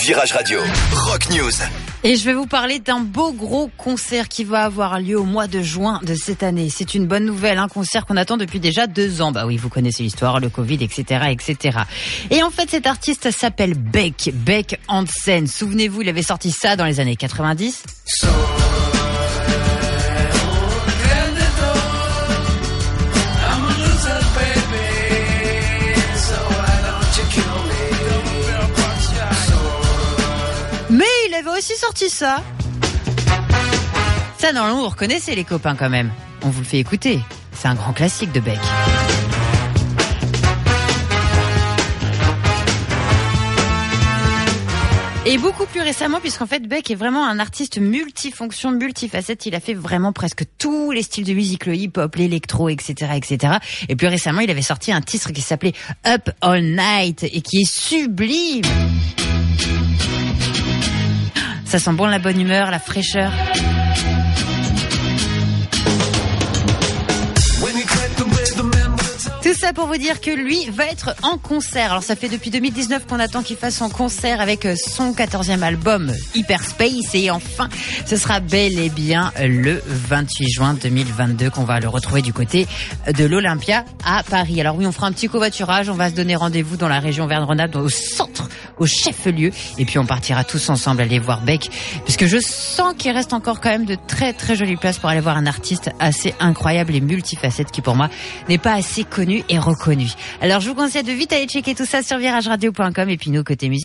Virage Radio, Rock News. Et je vais vous parler d'un beau gros concert qui va avoir lieu au mois de juin de cette année. C'est une bonne nouvelle, un concert qu'on attend depuis déjà 2 ans. Bah oui, vous connaissez l'histoire, le Covid, etc., etc. Et en fait, cet artiste s'appelle Beck Hansen. Souvenez-vous, il avait sorti ça dans les années 90. Mais il avait aussi sorti ça. Ça, normalement, vous reconnaissez les copains quand même. On vous le fait écouter. C'est un grand classique de Beck. Et beaucoup plus récemment, puisqu'en fait Beck est vraiment un artiste multifonction, multifacette. Il a fait vraiment presque tous les styles de musique, le hip-hop, l'électro, etc., etc. Et plus récemment, il avait sorti un titre qui s'appelait Up All Night et qui est sublime. Ça sent bon la bonne humeur, la fraîcheur. Tout ça pour vous dire que lui va être en concert. Alors ça fait depuis 2019 qu'on attend qu'il fasse son concert avec son 14e album Hyperspace. Et enfin, ce sera bel et bien le 28 juin 2022 qu'on va le retrouver du côté de l'Olympia à Paris. Alors oui, on fera un petit covoiturage. On va se donner rendez-vous dans la région Auvergne-Rhône-Alpes, au centre, au chef-lieu. Et puis on partira tous ensemble aller voir Beck. Puisque je sens qu'il reste encore quand même de très très jolies places pour aller voir un artiste assez incroyable et multifacette qui pour moi n'est pas assez connu et reconnu. Alors je vous conseille de vite aller checker tout ça sur virageradio.com et puis nous côté musique.